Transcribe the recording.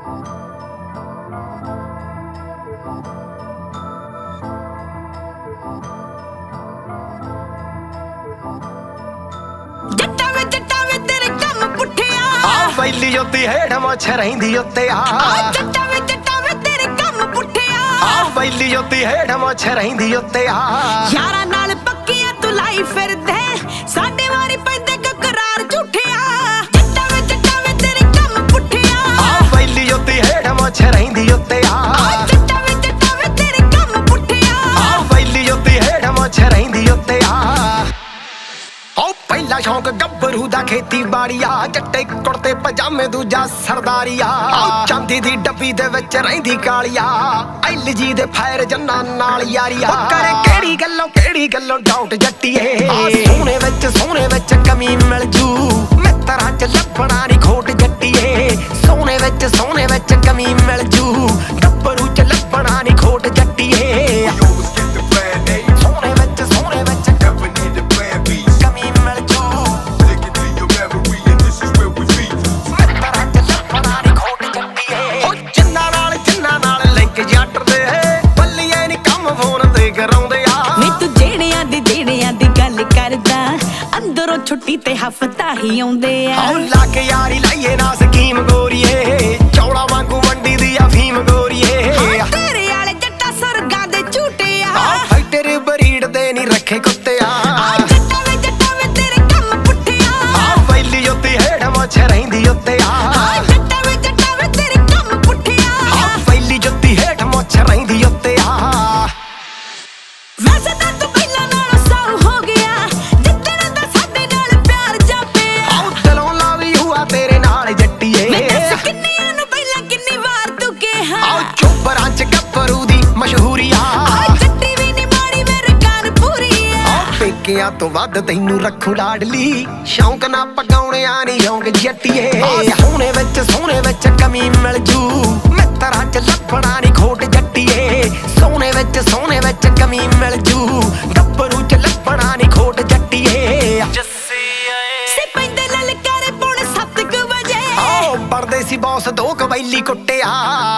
ਪਹਿਲੀ ਜੋਤੀ ਹੇਠ ਮੁੱਛ ਰਹਿੰਦੀ ਉੱਤੇ ਆ ਜੱਟਾਂ ਵੇ ਤੇਰੇ ਕੰਮ ਪੁੱਠਿਆ ਪਹਿਲੀ ਜੋਤੀ ਹੇਠ ਮੁੱਛ ਰਹਿੰਦੀ ਉੱਤੇ ਆ ਯਾਰਾਂ ਨਾਲ ਪੱਕੀਆਂ ਤੂੰ ਲਾਈ ਫਿਰਦੇ ਸਾਡੇ ਵਾਰੀ ਪੈਂਦੇ ਕਕਰਾਰ ਝੂਠਿਆ ਜੱਟਾਂ ਵੇ ਤੇਰੇ ਕੰਮ ਪੁੱਠਿਆ ਪਹਿਲੀ ਜੋਤੀ ਹੇਠ ਮੁੱਛ ਰਹਿੰਦੀ ਉੱਤੇ ਆ ਜੱਟਾਂ ਵੇ ਤੇਰੇ ਕੰਮ ਪੁੱਠਿਆ ਪਹਿਲੀ ਜੋਤੀ ਹੇਠ ਮੁੱਛ ਰਹਿੰਦੀ ਉੱਤੇ ਆ ਪਹਿਲਾ ਸ਼ੌਂਕ ਗੱਭਰੂ ਦਾ ਖੇਤੀਬਾੜੀ ਆ ਜੱਟੇ ਕੁੜਤੇ ਪਜਾਮੇ ਦੂਜਾ ਸਰਦਾਰੀਆ ਚਾਂਦੀ ਦੀ ਡੱਬੀ ਦੇ ਵਿੱਚ ਰਹਿੰਦੀ ਕਾਲੀਆ ਐਲਜੀ ਦੇ ਫਾਇਰ ਜੰਨਾਂ ਨਾਲ ਯਾਰੀਆ ਕਰੇ ਕਿਹੜੀ ਗੱਲੋਂ ਡਾਊਟ ਜੱਟੀਏ ਸੋਹਣੇ ਵਿੱਚ ਕਮੀ ਮਿਲ ਜੂ ਮਿੱਤਰਾਂ ਚ ਲੱਭਣਾ ਨਹੀਂ ਖੋਟ ਜੱਟੀਏ ਸੋਹਣੇ ਵਿੱਚ ਕਮੀ ਮਿਲ ਜੂ ਗੱਭਰੂ ਚ ਲੱਭਣਾ ਨਹੀਂ ਖੋਟ ਜੱਟੀਏ ਅੰਦਰੋਂ ਛੁੱਟੀ ਤੇ ਹਫਤਾ ਹੀ ਆਉਂਦੇ ਆ ਲਾ ਕੇ ਯਾਰੀ ਲਾਈਏ ਨਾ ਸਕੀਮ ਗੋਰੀਏ ਚੌੜਾ ਵਾਂਗੂ ਵੰਡੀ ਦੀ ਅਫੀਮ ਗੋਰੀਏ ਤੇਰੇ ਵਾਲੇ ਜੱਟਾ ਸਰਗਾਂ ਦੇ ਝੂਟੇ ਆ ਫਾਈਟਰ ਬਰੀਡ ਦੇ ਨਹੀਂ ਰੱਖੇ ਕੁੱਤੇ ਆ ਜੱਟਾਂ ਵੇ ਤੇਰੇ ਕੰਮ ਪੁੱਠਿਆ ਪਹਿਲੀ ਜੋਤੀ ਹੇਠ ਮੁੱਛ ਰਹਿੰਦੀ ਉੱਤੇ ਆ ਜੱਟਾਂ ਵੇ ਤੇਰੇ ਕੰਮ ਪੁੱਠਿਆ ਪਹਿਲੀ ਜੋਤੀ ਹੇਠ ਮੁੱਛ ਰਹਿੰਦੀ ਉੱਤੇ ਆ ਵੈਸੇ ਤਾਂ ਤੂੰ ਪਹਿਲਾਂ ਨਾਲੋਂ ਸਾਊ ਹੋ ਗਿਆ ਜਿੱਦਣ ਦਾ ਸਾਡੇ ਨਾਲ ਪਿਆਰ ਜਾਪਿਆ ਦਿਲੋਂ ਲਾਵੀ ਹੁਆ ਤੇਰੇ ਨਾਲ ਜੱਟੀਏ ਕਿੰਨੀਆਂ ਨੂੰ ਪਹਿਲਾਂ ਕਿੰਨੀ ਵਾਰ ਤੂੰ ਕਿਹਾ ਚੋਬਰਾਂ ਚ ਗੱਭਰੂ ਦੀ ਮਸ਼ਹੂਰੀ ਆ ਜੱਟੀ ਵੀ ਨੀ ਮਾੜੀ ਮੇਰੇ ਕਾਨ ਪੂਰੀ ਆ ਪੇਕਿਆਂ ਤੋਂ ਵੱਧ ਤੈਨੂੰ ਰੱਖੂ ਲਾਡਲੀ ਸ਼ੌਂਕ ਨਾ ਪਗਾਉਣਿਆ ਨੀ ਸ਼ੌਂਕ ਜੱਟੀਏ ਸੋਹਣੇ ਵਿੱਚ ਕਮੀ ਮਿਲ ਜੂ ਮਿੱਤਰਾਂ ਚ ਲੱਭਣਾ ਨੀ ਖੋਟ ਜੱਟੀਏ ਸੋਹਣੇ ਵਿੱਚ ਕਮੀ ਮਿਲ ਜੂ ਗੱਭਰੂ ਚ ਲੱਭਣਾ ਨੀ ਖੋਟ ਜੱਟੀਏ ਸੇ ਪੈਂਦੇ ਲਲਕਾਰੇ ਪੌਣੇ 7 ਵਜੇ ਪੜਦੇ ਸੀ ਬੌਸ 2 ਕਬੈਲੀ ਕੁੱਟਿਆ